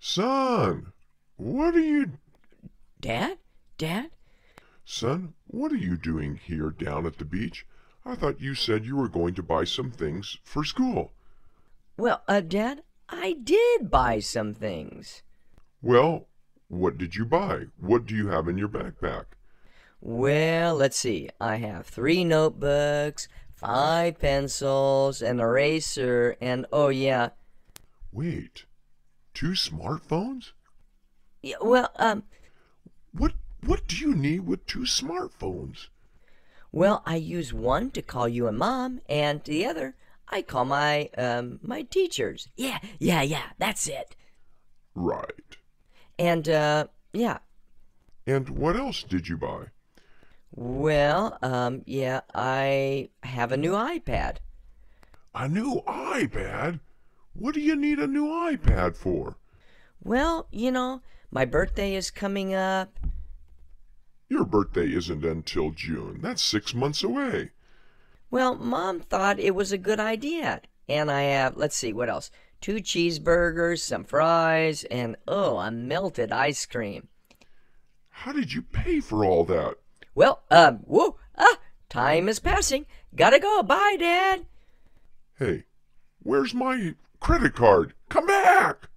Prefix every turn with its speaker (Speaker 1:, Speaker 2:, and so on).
Speaker 1: Son, what are you...
Speaker 2: Dad? Dad?
Speaker 1: Son, what are you doing here down at the beach? I thought you said you were going to buy some things for school.
Speaker 2: Well, Dad, I did buy some things.
Speaker 1: Well, what did you buy? What do you have in your backpack?
Speaker 2: Well, let's see. I have 3 notebooks, 5 pencils, an eraser, and oh yeah.
Speaker 1: Wait, 2 smartphones?
Speaker 2: Yeah, well,
Speaker 1: What do you need with 2 smartphones?
Speaker 2: well, I use one to call you and Mom, and the other I call my teachers. Yeah, that's it.
Speaker 1: Right.
Speaker 2: And yeah.
Speaker 1: And what else did you buy?
Speaker 2: Well, yeah, I have a new iPad.
Speaker 1: A new iPad? What do you need a new iPad for?
Speaker 2: Well, my birthday is coming up.
Speaker 1: Your birthday isn't until June. That's 6 months away.
Speaker 2: Well, Mom thought it was a good idea. And I have, let's see, what else? 2 cheeseburgers, some fries, and oh, a melted ice cream.
Speaker 1: How did you pay for all that?
Speaker 2: Well, whoa, time is passing. Gotta go. Bye, Dad.
Speaker 1: Hey, where's my credit card? Come back!